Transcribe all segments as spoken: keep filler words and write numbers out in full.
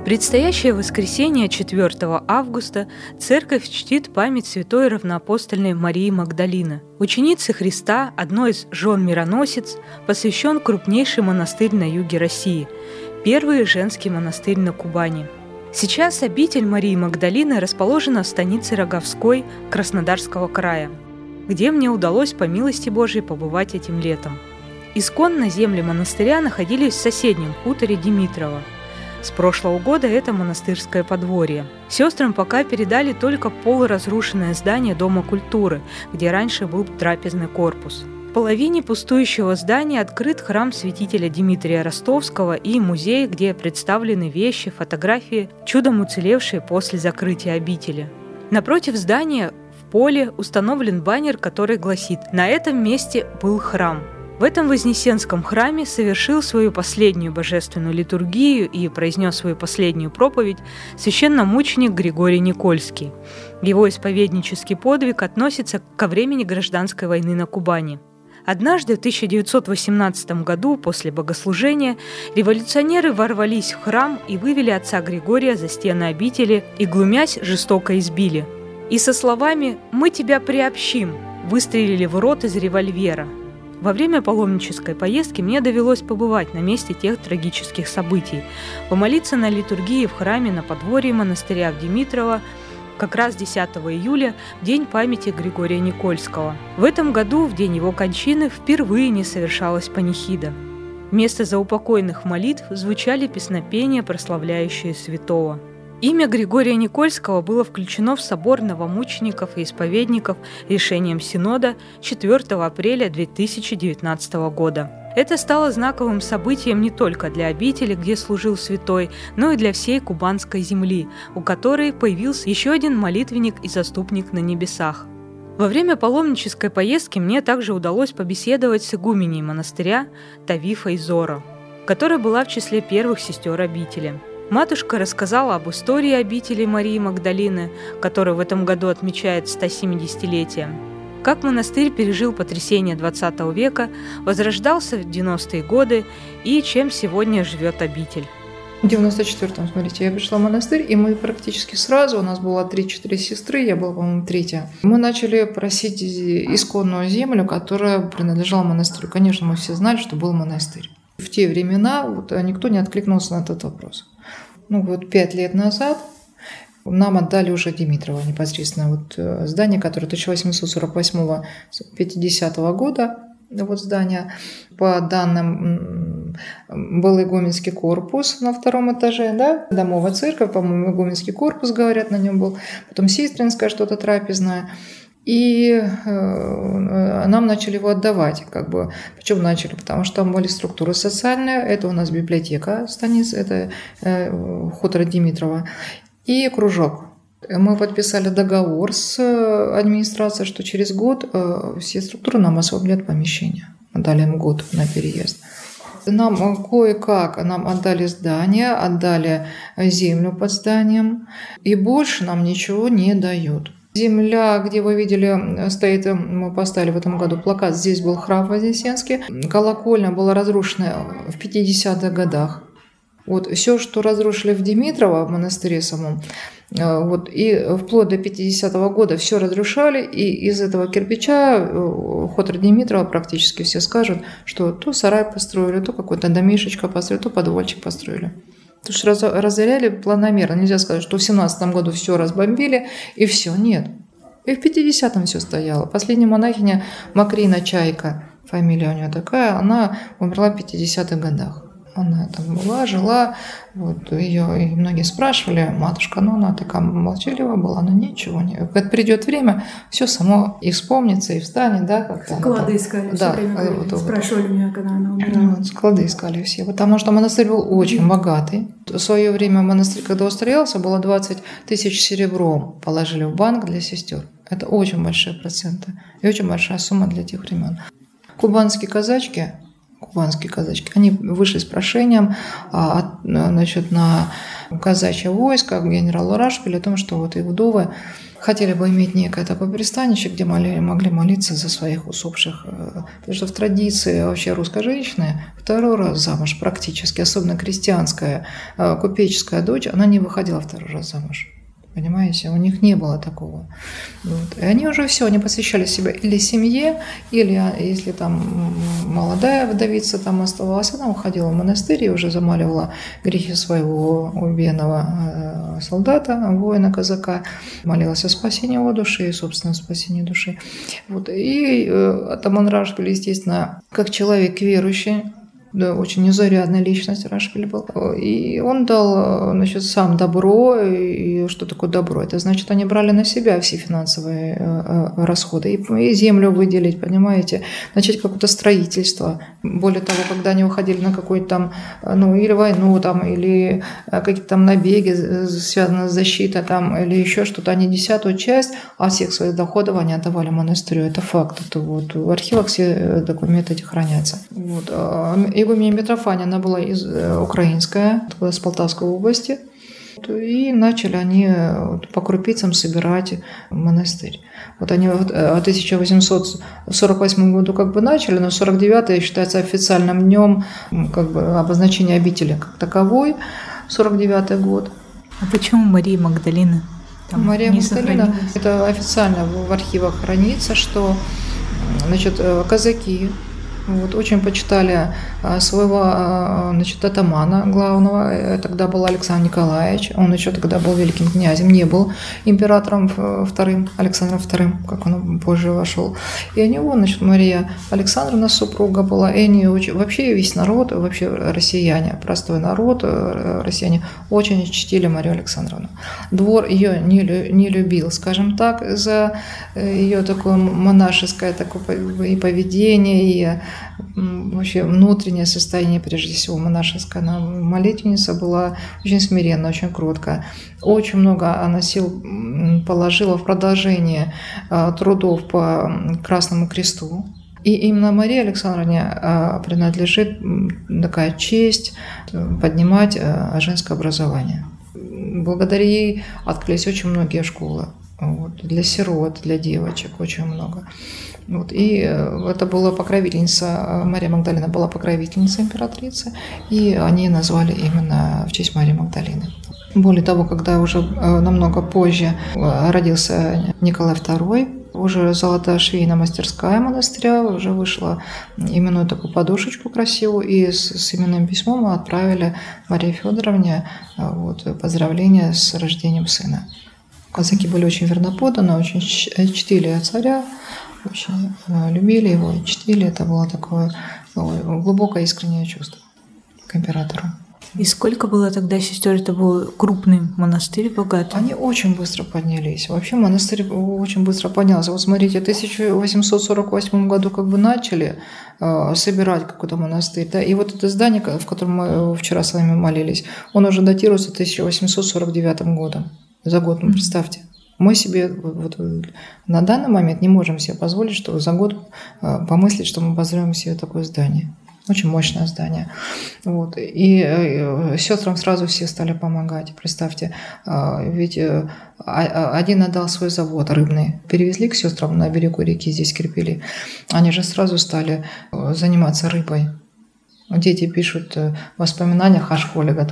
предстоящее воскресенье четвёртого августа церковь чтит память святой равноапостольной Марии Магдалины, ученицы Христа, одной из жен мироносец, посвящен крупнейший монастырь на юге России, первый женский монастырь на Кубани. Сейчас обитель Марии Магдалины расположена в станице Роговской Краснодарского края, где мне удалось по милости Божией побывать этим летом. Исконно земли монастыря находились в соседнем хуторе Димитрово. С прошлого года это монастырское подворье. Сестрам пока передали только полуразрушенное здание Дома культуры, где раньше был трапезный корпус. В половине пустующего здания открыт храм святителя Дмитрия Ростовского и музей, где представлены вещи, фотографии, чудом уцелевшие после закрытия обители. Напротив здания в поле установлен баннер, который гласит: «На этом месте был храм». В этом Вознесенском храме совершил свою последнюю божественную литургию и произнес свою последнюю проповедь священномученик Григорий Никольский. Его исповеднический подвиг относится ко времени гражданской войны на Кубани. Однажды в тысяча девятьсот восемнадцатом году после богослужения революционеры ворвались в храм и вывели отца Григория за стены обители и, глумясь, жестоко избили. И со словами «Мы тебя приобщим» выстрелили в рот из револьвера. Во время паломнической поездки мне довелось побывать на месте тех трагических событий, помолиться на литургии в храме на подворье монастыря в Димитрово как раз десятого июля, в день памяти Григория Никольского. В этом году, в день его кончины, впервые не совершалась панихида. Вместо заупокойных молитв звучали песнопения, прославляющие святого. Имя Григория Никольского было включено в собор новомучеников и исповедников решением Синода четвёртого апреля две тысячи девятнадцатого года. Это стало знаковым событием не только для обители, где служил святой, но и для всей кубанской земли, у которой появился еще один молитвенник и заступник на небесах. Во время паломнической поездки мне также удалось побеседовать с игуменей монастыря Тавифой Зоро, которая была в числе первых сестер обители. Матушка рассказала об истории обители Марии Магдалины, которая в этом году отмечает сто семидесятилетие. Как монастырь пережил потрясение двадцатого века, возрождался в девяностые годы и чем сегодня живет обитель. В девяносто четвёртом, смотрите, я пришла в монастырь, и мы практически сразу, у нас было три-четыре сестры, я была, по-моему, третья. Мы начали просить исконную землю, которая принадлежала монастырю. Конечно, мы все знали, что был монастырь. В те времена вот, никто не откликнулся на этот вопрос. Ну вот пять лет назад нам отдали уже Димитрово непосредственно вот здание, которое тысяча восемьсот сорок восьмого — пятидесятого года, вот здание. По данным, был игуменский корпус на втором этаже, да, домовая церковь, по-моему, игуменский корпус, говорят, на нем был, потом сестринское что-то трапезное. И э, нам начали его отдавать, как бы. Почему начали? Потому что там были структуры социальные, это у нас библиотека станиц, это э, хутор Димитрово, и кружок. Мы подписали договор с администрацией, что через год э, все структуры нам освободят помещение. Дали им год на переезд. Нам кое-как нам отдали здание, отдали землю под зданием, и больше нам ничего не дают. Земля, где вы видели, стоит, мы поставили в этом году плакат, здесь был храм Вознесенский. Колокольня была разрушена в пятидесятых годах. Вот, все, что разрушили в Димитрово, в монастыре самом, вот, и вплоть до пятидесятого года все разрушали, и из этого кирпича хутор Димитрова практически все скажут, что то сарай построили, то какой-то домишечко построили, то подвальчик построили. Потому что разоряли планомерно. Нельзя сказать, что в семнадцатом году все разбомбили, и все. Нет. И в пятидесятом все стояло. Последняя монахиня Макрина Чайка, фамилия у нее такая, она умерла в пятидесятых годах. Она там была, жила, вот ее и многие спрашивали, матушка, ну она такая молчаливая была, но ничего не. Когда придет время, все само и вспомнится, и встанет, да, как-то. Склады искали, да, все время вот, вот, спрашивали вот. Меня, когда она умерла. Вот, склады искали все, потому что монастырь был очень богатый. В свое время монастырь, когда устроился, было двадцать тысяч серебром положили в банк для сестер. Это очень большие проценты и очень большая сумма для тех времен. Кубанские казачки Кубанские казачки. Они вышли с прошением а, значит, на казачье войско к генералу Рашпилю о том, что вот их вдовы хотели бы иметь некое такое пристанище, где могли молиться за своих усопших. Потому что в традиции вообще русской женщины второй раз замуж практически, особенно крестьянская, купеческая дочь, она не выходила второй раз замуж. Понимаете, у них не было такого. Вот. И они уже все, они посвящали себя или семье, или если там молодая вдовица там оставалась, она уходила в монастырь и уже замаливала грехи своего убиенного солдата, воина, казака, молилась о спасении его души и, собственно, спасении души. Вот. И атаман Рашпиль, естественно, как человек верующий, да, очень незаурядная личность Рашпиль был. И он дал, значит, сам добро. И что такое добро? Это значит, они брали на себя все финансовые расходы. И землю выделить, понимаете, начать какое-то строительство. Более того, когда они уходили на какую-то там, ну, или войну, там, или какие-то там набеги, связанные с защитой, там, или еще что-то, они десятую часть, а всех своих доходов они отдавали монастырю. Это факт. Это вот в архивах все документы эти хранятся. Вот. Игуменя Митрофания, она была из, украинская, с Полтавской области. И начали они по крупицам собирать монастырь. Вот они в тысяча восемьсот сорок восьмом году как бы начали, но сорок девятый считается официальным днем как бы обозначения обители как таковой, сорок девятый год. А почему Мария Магдалина? Там Мария Магдалина, это официально в архивах хранится, что, значит, казаки вот, очень почитали своего, значит, атамана главного. Тогда был Александр Николаевич. Он еще тогда был великим князем, не был императором вторым, Александром вторым, как он позже вошел. И у него, значит, Мария Александровна, супруга была. И они очень, вообще весь народ, вообще россияне, простой народ, россияне очень чтили Марию Александровну. Двор ее не, не любил, скажем так, за ее такое монашеское такое и поведение, и вообще внутреннее состояние, прежде всего, монашеское. Она молитвенница была очень смиренная, очень кроткая. Очень много она сил положила в продолжение трудов по Красному Кресту. И именно Марии Александровне принадлежит такая честь поднимать женское образование. Благодаря ей открылись очень многие школы. Вот, для сирот, для девочек очень много. Вот, и это была покровительница, Мария Магдалина была покровительницей императрицы, и они назвали именно в честь Марии Магдалины. Более того, когда уже намного позже родился Николай второй, уже золотая швейная мастерская монастыря уже вышла именную такую подушечку красивую, и с, с именным письмом мы отправили Марии Федоровне вот, поздравления с рождением сына. Казаки были очень верноподданны, очень чтили царя, очень любили его и чтили. Это было такое глубокое искреннее чувство к императору. И сколько было тогда сестер? Это был крупный монастырь, богатый? Они очень быстро поднялись. Вообще монастырь очень быстро поднялся. Вот смотрите, в тысяча восемьсот сорок восьмом году как бы начали э, собирать какой-то монастырь. Да? И вот это здание, в котором мы вчера с вами молились, он уже датируется тысяча восемьсот сорок девятым годом. За год, ну, представьте. Мы себе вот, на данный момент не можем себе позволить, что за год э, помыслить, что мы построим себе такое здание. Очень мощное здание. Вот. И э, сестрам сразу все стали помогать. Представьте, э, ведь э, один отдал свой завод рыбный. Перевезли к сестрам на берегу реки, здесь Кирпили. Они же сразу стали э, заниматься рыбой. Дети пишут в воспоминаниях о школе, говорят,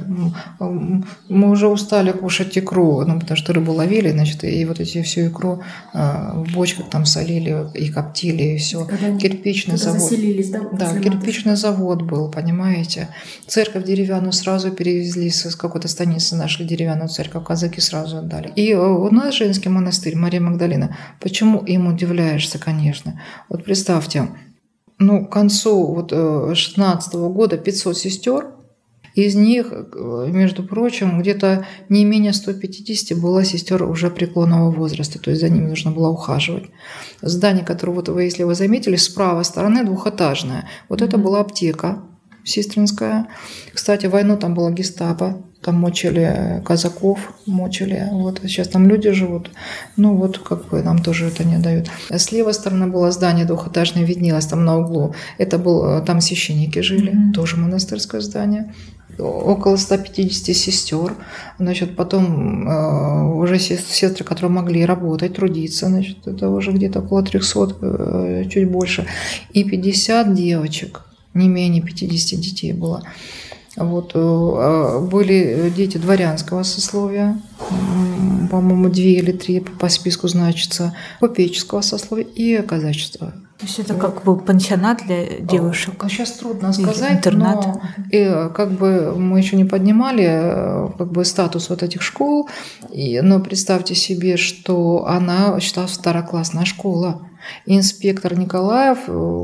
мы уже устали кушать икру, ну, потому что рыбу ловили, значит, и вот эти всю икру в бочках там солили и коптили, и все. Когда кирпичный завод. Заселились, да? Да, кирпичный завод был, понимаете. Церковь деревянную сразу перевезли с какой-то станицы, нашли деревянную церковь, казаки сразу отдали. И у нас женский монастырь, Мария Магдалина. Почему им удивляешься, конечно? Вот представьте, ну, к концу вот шестнадцатого года пятьсот сестер, из них, между прочим, где-то не менее ста пятидесяти было сестер уже преклонного возраста, то есть за ними нужно было ухаживать. Здание, которое, вот вы, если вы заметили, с правой стороны двухэтажное, вот mm-hmm. это была аптека. Сестринская. Кстати, в войну там было гестапо, там мочили казаков, мочили. Вот сейчас там люди живут. Ну вот как бы нам тоже это не дают. С левой стороны было здание двухэтажное, виднелось там на углу. Это был, там священники жили, mm-hmm. тоже монастырское здание. Около ста пятидесяти сестер. Значит, потом э, уже сестры, которые могли работать, трудиться, значит, это уже где-то около трехсот, э, чуть больше. И пятьдесят девочек, не менее пятидесяти детей было. Вот, э, были дети дворянского сословия, по-моему, две или три по списку значится, купеческого сословия и казачества. То есть это как бы пансионат для девушек? Сейчас трудно сказать, но и, как бы мы еще не поднимали как бы статус вот этих школ, и, но представьте себе, что она считалась второклассная школа. Инспектор Николаев,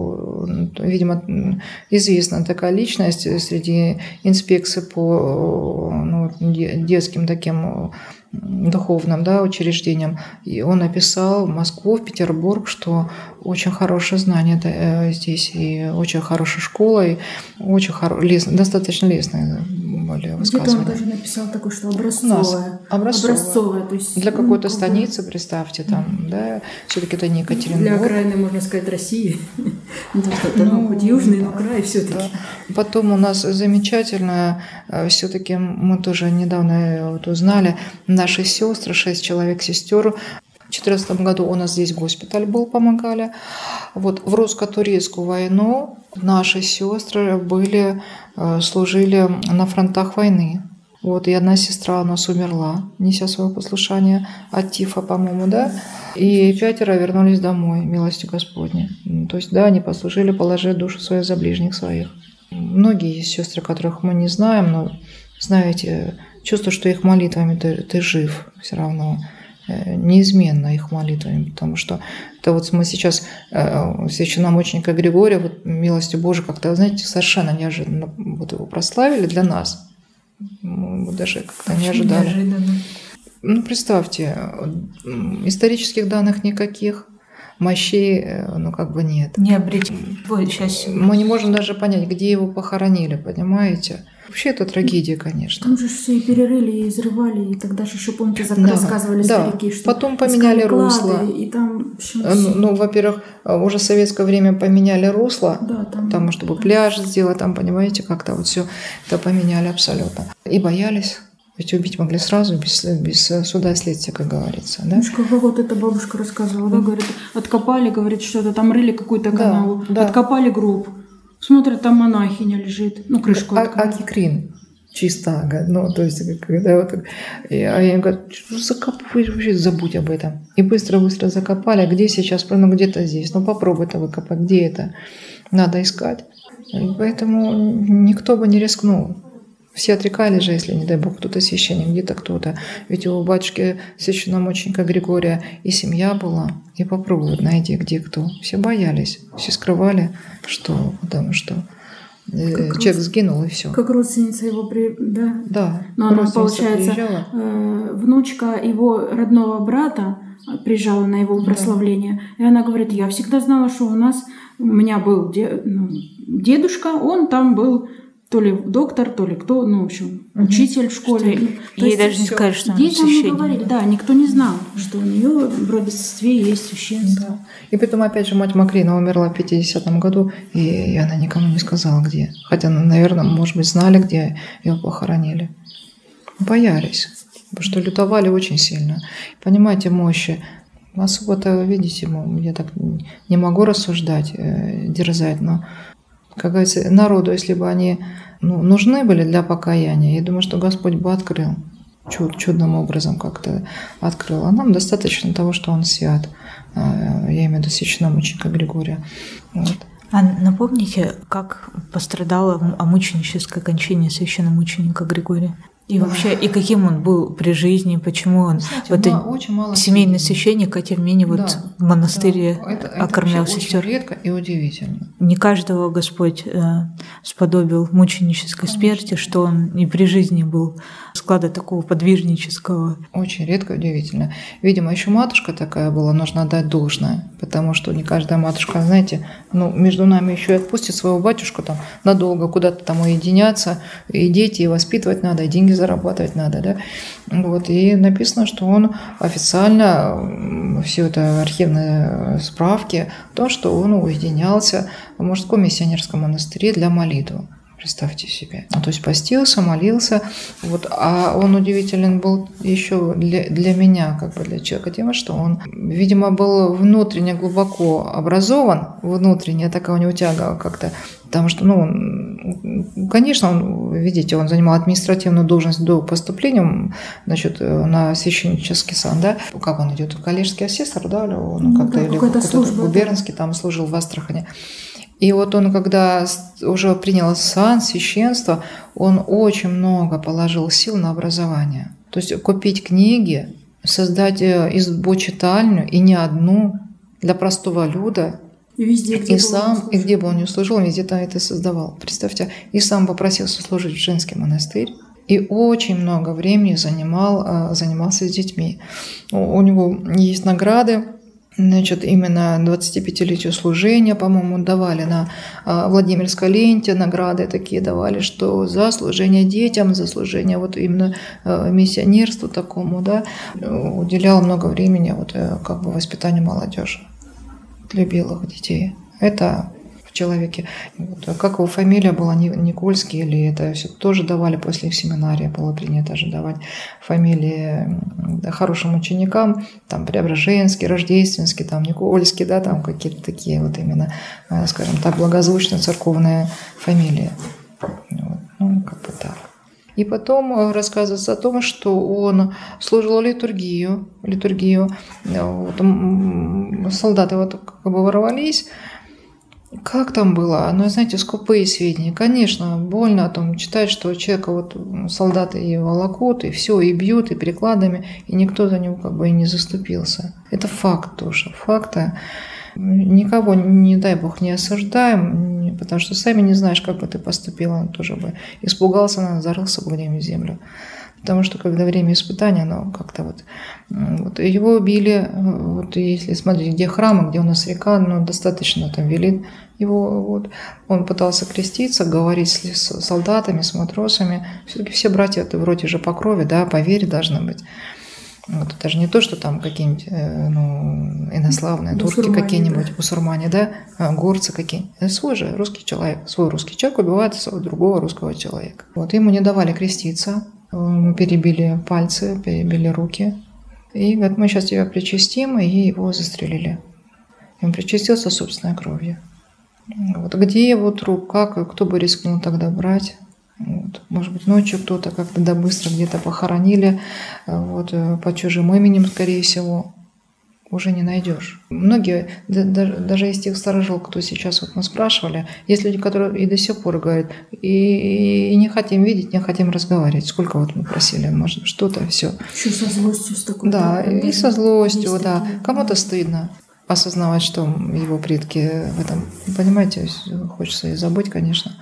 видимо, известная такая личность среди инспекций по ну, детским таким духовным, да, учреждениям. И он написал в Москву, в Петербург, что очень хорошее знание здесь, и очень хорошая школа, и очень хоро... лес... достаточно лестные были высказывания. Где-то он даже написал такое, что образцовое. Образцовое. Образцовое, то есть, для какой-то ну, станицы, представьте, там, mm-hmm. да, все-таки это не Екатеринбург. Для окраины, можно сказать, России. Ну, хоть южный, но край все-таки. Потом у нас замечательно, все-таки мы тоже недавно вот узнали, наши сестры, шесть человек сестер. В две тысячи четырнадцатом году у нас здесь госпиталь был, помогали. Вот в русско-турецкую войну наши сестры были, служили на фронтах войны. Вот, и одна сестра у нас умерла, неся свое послушание от тифа, по-моему, да. И пятеро вернулись домой, милостью Господней. То есть, да, они послужили, положили душу свою за ближних своих. Многие есть сестры, которых мы не знаем, но, знаете, чувство, что их молитвами ты, ты жив все равно. Неизменно их молитвами, потому что это вот мы сейчас э, священномученика Григория, вот милостью Божией, как-то, знаете, совершенно неожиданно вот его прославили для нас. Мы даже как-то не ожидали. Неожиданно. Ну, представьте, исторических данных никаких, мощей, ну, как бы нет. Не обречено. Сейчас... Мы не можем даже понять, где его похоронили, понимаете? Вообще это трагедия, конечно. Там же все и перерыли, и взрывали, и тогда же еще, помните, да, рассказывали да. старики, что потом поменяли русло. И там, ну, ну, во-первых, уже в советское время поменяли русло, да, там, там, чтобы там. пляж сделать, там, понимаете, как-то вот все это поменяли абсолютно. И боялись. Ведь убить могли сразу, без, без суда и следствия, как говорится. Да? Как вот эта бабушка рассказывала, да, говорит, откопали, говорит, что-то там рыли какую-то канаву, да, да. откопали гроб, смотрят, там монахиня лежит, ну, крышку а, Акикрин, чистага, ну, то есть, когда вот так, а я им говорю, закопай, вообще забудь об этом. И быстро-быстро закопали, где сейчас, ну, где-то здесь, ну, попробуй это выкопать, где это, надо искать. И поэтому никто бы не рискнул. Все отрекались же, если, не дай бог, кто-то священник, где-то кто-то. Ведь у батюшки священномученика Григория и семья была, и попробуют найти, где кто. Все боялись, все скрывали, что, потому что э, человек род... сгинул, и все. Как родственница его, при... да? Да. Но она, получается, э, внучка его родного брата приезжала на его прославление, да. И она говорит, я всегда знала, что у нас, у меня был де... ну, дедушка, он там был то ли доктор, то ли кто, ну, в общем, угу. учитель в школе. Что ей даже не скажешь, что она священник. Детям не говорили, да, никто не знал, что у нее в родстве есть священство. Да. И потом, опять же, мать Макрина умерла в пятидесятом году, и она никому не сказала, где. Хотя, наверное, может быть, знали, где ее похоронили. Боялись, потому что лютовали очень сильно. Понимаете, мощи. Особо-то, видите, я так не могу рассуждать, дерзать, но... Как говорится, народу, если бы они ну, нужны были для покаяния, я думаю, что Господь бы открыл, чуд, чудным образом как-то открыл. А нам достаточно того, что Он свят. Я имею в виду священномученика Григория. Вот. А напомните, как пострадало о мученической кончине священномученика Григория? И вообще, и каким он был при жизни, почему он Знаете, вот мало, очень мало семейный священник, а тем не менее да, вот в монастыре да, это, окормлял это сестер. Очень редко и удивительно. не каждого Господь э, сподобил мученической смерти, что он и при жизни был склада такого подвижнического. Очень редко, удивительно. Видимо, еще матушка такая была, нужно отдать должное, потому что не каждая матушка, знаете, ну, между нами еще и отпустит своего батюшку там надолго куда-то там уединяться, и дети, и воспитывать надо, и деньги зарабатывать надо, да. Вот, и написано, что он официально, все это архивные справки, то, что он уединялся в мужском миссионерском монастыре для молитвы. Представьте себе. То есть постился, молился. Вот. А он удивителен был еще для, для меня, как бы для человека, тем, что он, видимо, был внутренне глубоко образован, внутренне такая у него тяга как-то, потому что, ну, он, конечно, он, видите, он занимал административную должность до поступления, значит, на священнический сан, да, как он идет, коллежский асессор, да, он как-то, да, или какой-то губернский, там служил в Астрахани. И вот он, когда уже принял сан, священство, он очень много положил сил на образование. То есть купить книги, создать избу-читальню, и не одну, для простого люда. И везде, где и сам, и где бы он ни служил, он везде это создавал. Представьте, и сам попросился служить в женский монастырь. И очень много времени занимал, занимался с детьми. У него есть награды. Значит, именно двадцатипятилетию служения, по-моему, давали на Владимирской ленте, награды такие давали, что за служение детям, за служение вот именно миссионерству такому, да, уделял много времени вот как бы воспитанию молодежи, любил их детей. Это в человеке. Вот, как его фамилия была, Никольский, или это все тоже давали после их семинария, было принято же давать фамилии хорошим ученикам, там Преображенский, Рождественский, там Никольский, да, там какие-то такие вот именно, скажем так, благозвучные церковные фамилии. Вот, ну, как бы так. И потом рассказывается о том, что он служил литургию, литургию. Вот, солдаты вот как бы ворвались. Как там было? Ну, знаете, скупые сведения. Конечно, больно о том читать, что человека вот солдаты и волокут, и все, и бьют, и прикладами, и никто за него как бы и не заступился. Это факт тоже. Факты. Никого, не дай бог, не осуждаем, потому что сами не знаешь, как бы ты поступил, он тоже бы испугался, наверное, зарылся бы где-нибудь в землю. Потому что когда время испытания, оно как-то вот, вот его убили, вот если смотреть, где храм, где у нас река, ну, достаточно там велит его, вот, он пытался креститься, говорить с солдатами, с матросами, все-таки все братья это вроде же по крови, да, по вере должны быть. Вот, это же не то, что там какие-нибудь, ну, инославные, турки бусурмане, какие-нибудь, да. бусурмане, да, горцы какие-нибудь. Это свой же русский человек, свой русский человек убивает другого русского человека. Вот, ему не давали креститься. Ему перебили пальцы, перебили руки. И говорят, мы сейчас тебя причастим, и его застрелили. И он причастился собственной кровью. Вот. Где его труп, как, кто бы рискнул тогда брать? Вот. Может быть, ночью кто-то как-то да быстро где-то похоронили, вот, под чужим именем, скорее всего. Уже не найдешь. Многие, даже, даже из тех старожил, кто сейчас вот мы спрашивали, есть люди, которые и до сих пор говорят, и, и не хотим видеть, не хотим разговаривать. Сколько вот мы просили, может, что-то, все. Еще со злостью с такой. Да, и со злостью, да. Такие. Кому-то стыдно осознавать, что его предки в этом, понимаете, хочется и забыть, конечно.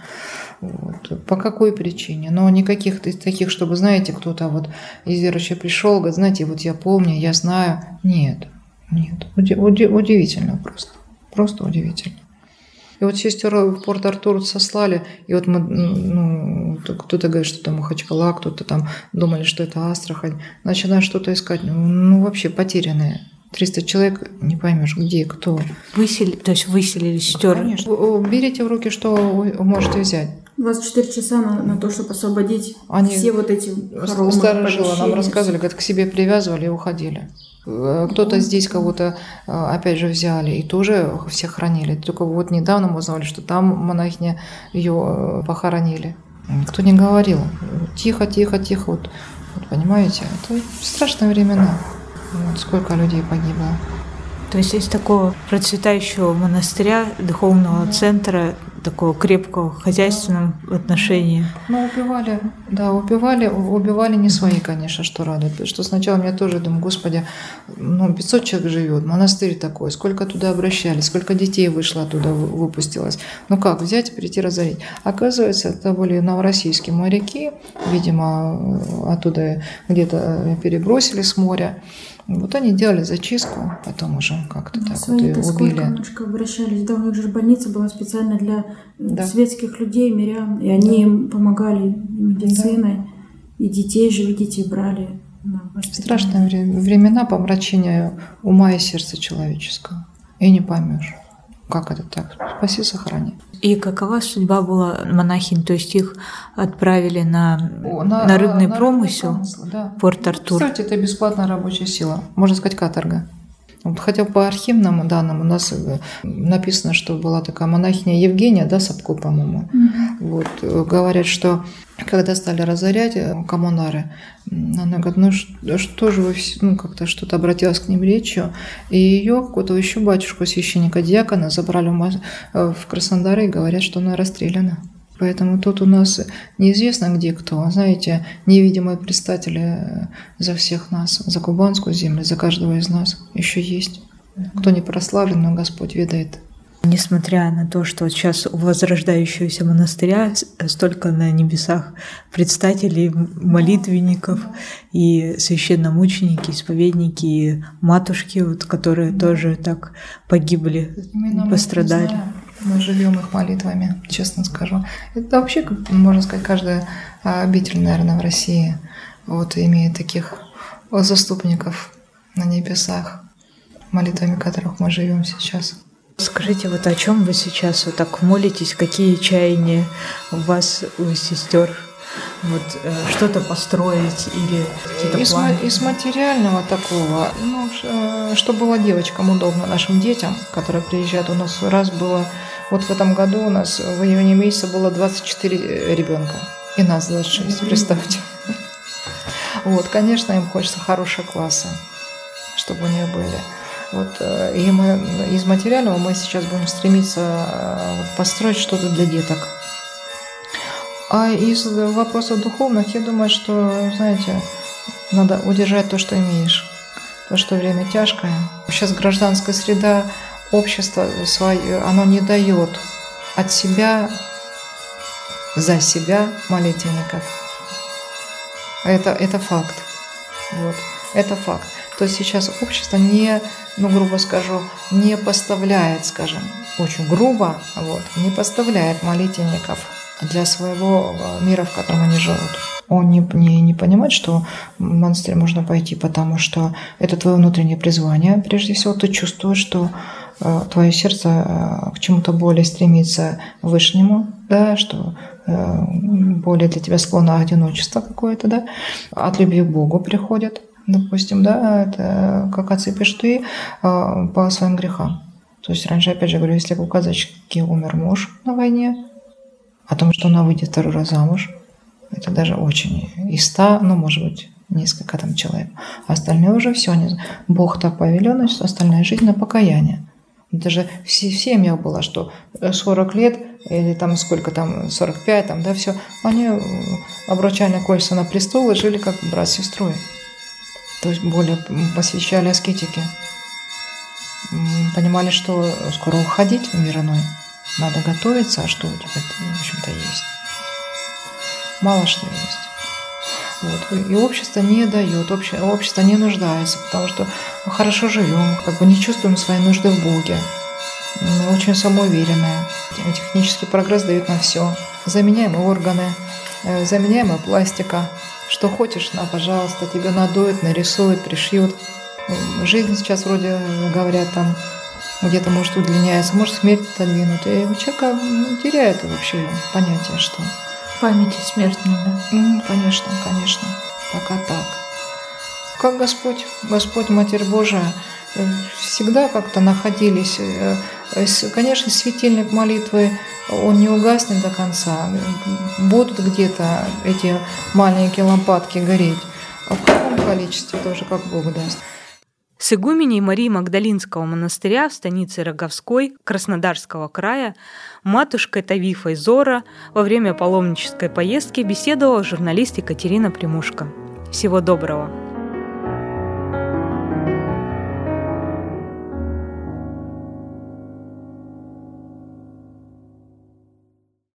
Вот. По какой причине? Но никаких таких, чтобы, знаете, кто-то вот из верующих пришел, говорит, знаете, вот я помню, я знаю. Нет. Нет, удивительно просто, просто удивительно. И вот сестер в Порт-Артур сослали, и вот мы, ну, кто-то говорит, что это Махачкала, кто-то там думали, что это Астрахань, начинаешь что-то искать, ну вообще потерянные. триста человек, не поймешь, где, кто. Выселили, то есть выселили сестер. Конечно. Берите в руки, что вы можете взять. двадцать четыре часа на, на то, чтобы освободить Они все вот эти хоромы, старожилы нам рассказывали, как к себе привязывали и уходили. Кто-то здесь кого-то, опять же, взяли и тоже всех хоронили. Только вот недавно мы узнали, что там монахиня ее похоронили. Никто не говорил. Тихо, тихо, тихо. Вот, вот понимаете, это страшные времена. Вот сколько людей погибло. То есть из такого процветающего монастыря, духовного mm-hmm. центра такого крепкого хозяйственного отношения. Ну, убивали, да, убивали, убивали не свои, конечно, что радует. Потому что сначала я тоже думаю, господи, ну, пятьсот человек живет, монастырь такой, сколько туда обращались, сколько детей вышло оттуда, выпустилось. Ну как, взять и прийти разорить? Оказывается, это были новороссийские моряки, видимо, оттуда где-то перебросили с моря. Вот они делали зачистку, потом уже как-то так вот и убили. Сколько обращались, да, у них же больница была специально для да. светских людей, мирян, и они да. им помогали медициной, да. и детей же, видите, брали. Страшные времена помрачения ума и сердца человеческого. И не поймешь, как это так. Спаси, сохрани. И какова судьба была монахинь? То есть их отправили на, О, на, на рыбный на промысел, промысл, да. Порт-Артур. Кстати, это бесплатная рабочая сила. Можно сказать, каторга. Вот, хотя по архивным данным у нас написано, что была такая монахиня Евгения, да, Сапко, по-моему. Mm-hmm. Вот, говорят, что когда стали разорять коммунары, она говорит, ну что, что же вы, ну как-то что-то обратилась к ним речью, и ее какого-то еще батюшку, священника, диакона забрали в Краснодар и говорят, что она расстреляна. Поэтому тут у нас неизвестно где кто. Знаете, невидимые предстатели за всех нас, за кубанскую землю, за каждого из нас еще есть. Кто не прославлен, но Господь ведает. Несмотря на то, что сейчас у возрождающегося монастыря столько на небесах предстателей, молитвенников и священномученики, исповедники, и матушки, вот, которые да. тоже так погибли, именно пострадали. Мы живем их молитвами, честно скажу. Это вообще, можно сказать, каждая обитель, наверное, в России вот, имеет таких заступников на небесах, молитвами которых мы живем сейчас. Скажите, вот о чем вы сейчас вот так молитесь, какие чаяния у вас, у сестер? Вот э, что-то построить или какие-то из, планы? Из материального такого, ну, что было девочкам удобно, нашим детям, которые приезжают. У нас раз было, вот в этом году у нас в июне месяце было двадцать четыре ребенка, и нас двадцать шесть, представьте. Вот, конечно, им хочется хорошие классы, чтобы у них были. Вот, и мы из материального мы сейчас будем стремиться построить что-то для деток. А из вопросов духовных, я думаю, что, знаете, надо удержать то, что имеешь. Потому что время тяжкое. Сейчас гражданская среда, общество свое, оно не дает от себя, за себя молитвенников. Это, это факт. Вот. Это факт. То есть сейчас общество не, ну, грубо скажу, не поставляет, скажем, очень грубо, вот, не поставляет молитвенников для своего мира, в котором они живут. Он не, не, не понимает, что в монастырь можно пойти, потому что это твое внутреннее призвание. Прежде всего, ты чувствуешь, что э, твое сердце э, к чему-то более стремится вышнему, да, что э, более для тебя склонно одиночество какое-то, да, от любви к Богу приходит. Допустим, да, это как отцы пишут, и э, по своим грехам. То есть раньше, опять же говорю, если у казачки умер муж на войне, о том, что она выйдет второй раз замуж, это даже очень из ста, ну, может быть, несколько там человек. А остальное уже все. Бог так повелел, что остальная жизнь на покаяние. Даже в семьях было, что сорок лет, или там сколько там, сорок пять, там, да, все, они обручальные кольца на престол и жили как брат с сестрой. То есть более посвящали аскетике. Понимали, что скоро уходить в мир иной. Надо готовиться, а что у тебя, в общем-то, есть. Мало что есть. Вот. И общество не дает, общество не нуждается, потому что мы хорошо живем, как бы не чувствуем своей нужды в Боге. Мы очень самоуверенные. Технический прогресс дает нам все. Заменяемые органы, заменяемая пластика. Что хочешь, на, пожалуйста, тебя надуют, нарисуют, пришьют. Жизнь сейчас вроде, говорят, там где-то может удлиняется, может смерть отодвинуть. И у человека теряет вообще понятие, что... Память о смерти, да? Mm, конечно, конечно. Пока так. Как Господь, Господь, Матерь Божия, всегда как-то находились. Конечно, светильник молитвы, он не угаснет до конца. Будут где-то эти маленькие лампадки гореть. А в каком количестве тоже, как Бог даст. С игуменей Марии Магдалинского монастыря в станице Роговской Краснодарского края матушкой Тавифой Зора во время паломнической поездки беседовала журналист Екатерина Примушко. Всего доброго!